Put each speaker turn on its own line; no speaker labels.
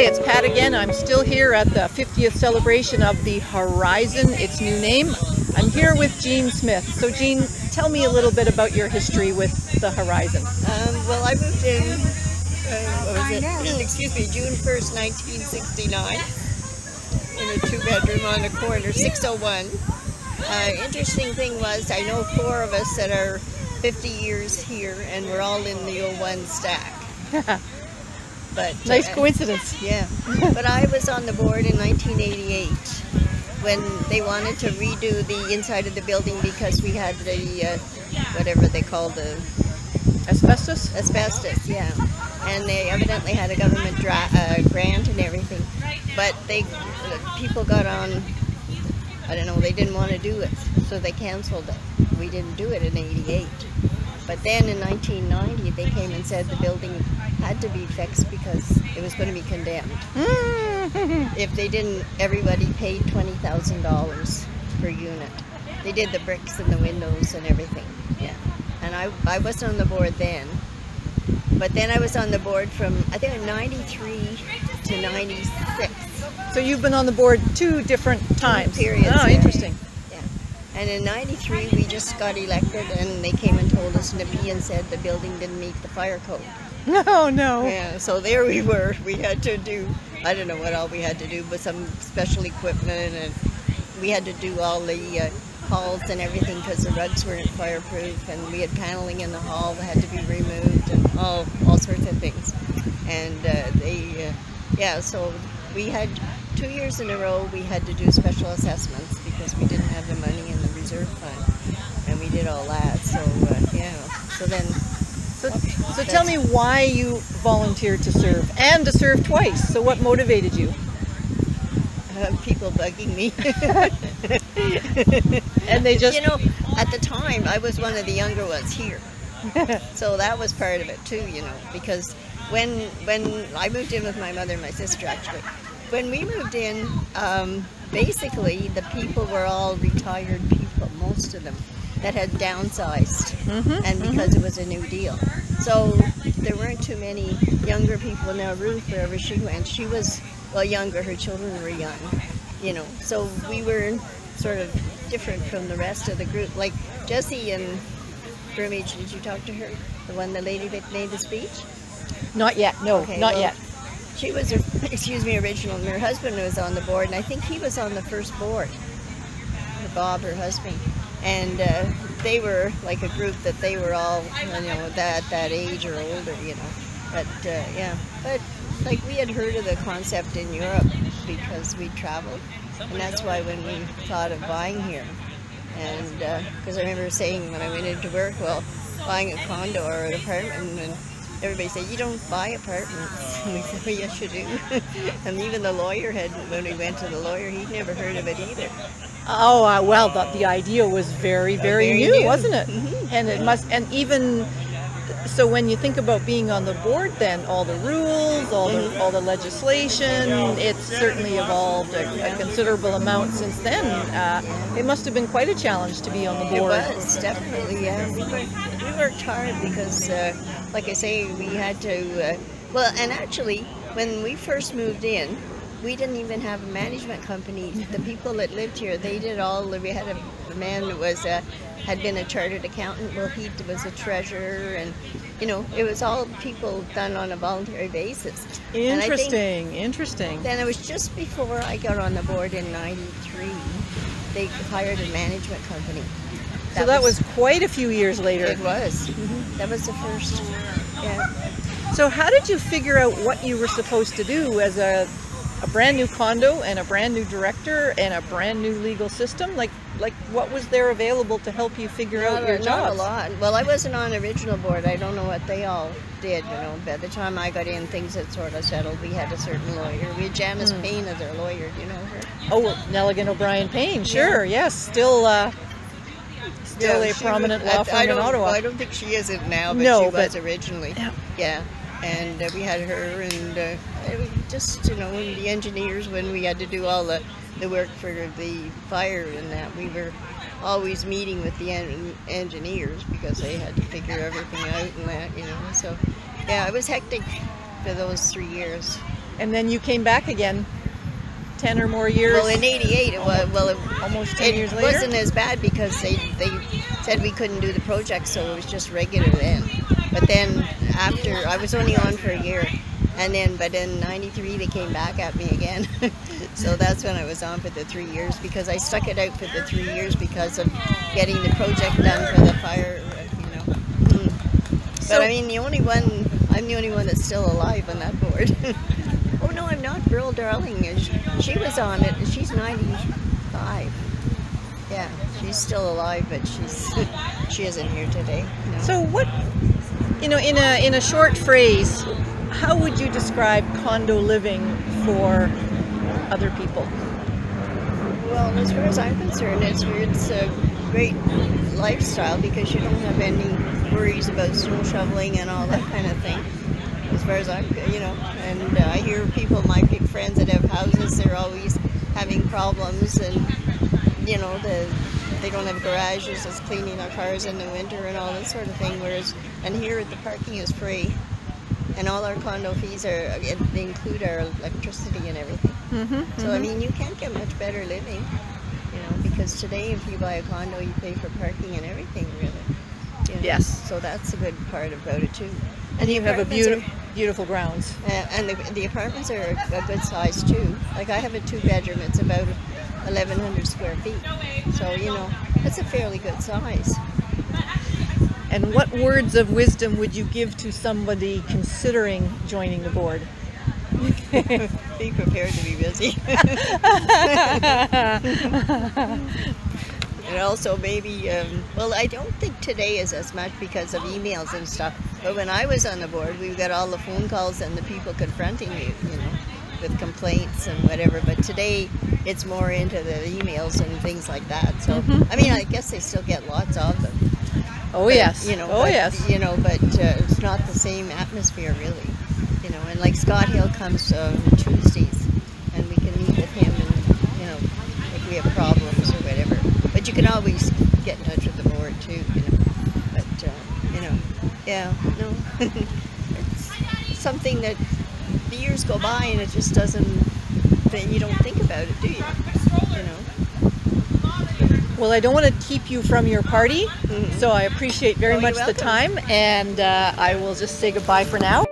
it's Pat again. I'm still here at the 50th celebration of the Horizon, its new name. I'm here with Jean Smith. So Jean, tell me a little bit about your history with the Horizon.
Well, I moved in, June 1st, 1969, in a two-bedroom on the corner, 601. Interesting thing was, I know four of us that are 50 years here, and we're all in the 01 stack. But
Nice coincidence.
Yeah. But I was on the board in 1988 when they wanted to redo the inside of the building because we had the, whatever they call the...
Asbestos?
Asbestos, yeah. And they evidently had a government grant and everything. But people got on, I don't know, they didn't want to do it, so they canceled it. We didn't do it in 88. But then in 1990, they came and said the building had to be fixed because it was going to be condemned. If they didn't, everybody paid $20,000 per unit. They did the bricks and the windows and everything, yeah. And I wasn't on the board then. But then I was on the board from, I think, 93 to 96.
So you've been on the board two different times.
Periods.
Oh,
yeah.
interesting.
Yeah. And in 93, we just got elected, and they came and told us NIPI and said the building didn't meet the fire code.
No, no.
Yeah, so there we were. We had to do, I don't know what all we had to do, but some special equipment, and we had to do all the halls and everything because the rugs weren't fireproof, and we had paneling in the hall that had to be removed, and all sorts of things. And so we had 2 years in a row we had to do special assessments because we didn't have the money in the reserve fund, and we did all that.
So tell me why you volunteered to serve, and to serve twice. So what motivated you?
People bugging me.
And they just...
You know, at the time, I was one of the younger ones here. So that was part of it too, you know, because when I moved in with my mother and my sister, actually, when we moved in, basically the people were all retired people, most of them, that had downsized, and because it was a new deal. So there weren't too many younger people. Now Ruth, wherever she went, she was, well, younger, her children were young, you know, so we were sort of different from the rest of the group. Like Jessie in Burmage, did you talk to her? The lady that made the speech?
Not yet, no,
Okay,
not
well,
yet.
She was, original, and her husband was on the board, and I think he was on the first board, Bob, her husband. And they were like a group that they were all, you know, that age or older, you know. But but like we had heard of the concept in Europe because we traveled, and that's why when we thought of buying here, and because I remember saying when I went into work, well, buying a condo or an apartment, and everybody said, you don't buy apartments. And we said, well, yes, you do. And even the lawyer when we went to the lawyer, he'd never heard of it either.
Oh, well, the idea was very, very new, wasn't it? And it must, and even, so when you think about being on the board then, all the rules, all the legislation, it's certainly evolved a considerable amount since then. It must have been quite a challenge to be on the board.
It was, definitely, yeah. We worked hard because, like I say, we had to, and actually, when we first moved in, we didn't even have a management company. The people that lived here, they did all, we had a man that was, had been a chartered accountant. Well, he was a treasurer, and, you know, it was all people done on a voluntary basis.
Interesting.
Then it was just before I got on the board in 93, they hired a management company.
So that was quite a few years later.
It was. That was the first, yeah.
So how did you figure out what you were supposed to do as a brand new condo and a brand new director and a brand new legal system? Like what was there available to help you figure out your jobs?
Not a lot. Well, I wasn't on original board. I don't know what they all did, you know. By the time I got in, things had sort of settled. We had a certain lawyer. We had Janice Payne as our lawyer. Do you know her?
Oh, Nelligan O'Brien Payne. Sure, yes. Still a prominent law firm in Ottawa.
I don't think she isn't now, but
no,
she was originally. Yeah. And we had her, and it was just, you know, the engineers, when we had to do all the work for the fire and that, we were always meeting with the engineers because they had to figure everything out and that, you know. So, yeah, it was hectic for those 3 years.
And then you came back again 10 or more years.
Well, in '88, it was
almost 10 years later.
It wasn't as bad because they said we couldn't do the project, so it was just regular then. But then after, I was only on for a year, but in '93 they came back at me again. So that's when I was on for the 3 years, because I stuck it out for the 3 years because of getting the project done for the fire, you know. But I mean, I'm the only one that's still alive on that board. Oh no, I'm not. Burl Darling, she was on it, and she's 95. Yeah, she's still alive, but she isn't here today. No.
So what, in a short phrase, how would you describe condo living for other people?
Well, as far as I'm concerned, it's a great lifestyle because you don't have any worries about snow shoveling and all that kind of thing. As far as and I hear people, my big friends that have houses, they're always having problems, and they don't have garages, it's cleaning their cars in the winter and all that sort of thing. And here the parking is free, and all our condo fees they include our electricity and everything. So I mean, you can't get much better living, because today if you buy a condo, you pay for parking and everything, really.
Yes.
So that's a good part about it too.
And you have a beautiful grounds.
And the apartments are a good size too. Like I have a 2-bedroom, it's about 1,100 square feet. So, it's a fairly good size.
And what words of wisdom would you give to somebody considering joining the board?
Be prepared to be busy. And also maybe, I don't think today is as much because of emails and stuff. But when I was on the board, we got all the phone calls and the people confronting you, with complaints and whatever. But today, it's more into the emails and things like that. So, I mean, I guess they still get lots of them.
Oh,
but,
yes. Yes.
But it's not the same atmosphere, really. And like Scott Hill comes Tuesdays, and we can meet with him, and if we have problems or whatever. But you can always get in touch with the board too, But it's something that the years go by and it just doesn't. Then you don't think about it, do you?
Well, I don't want to keep you from your party, so I appreciate very much the time, and I will just say goodbye for now.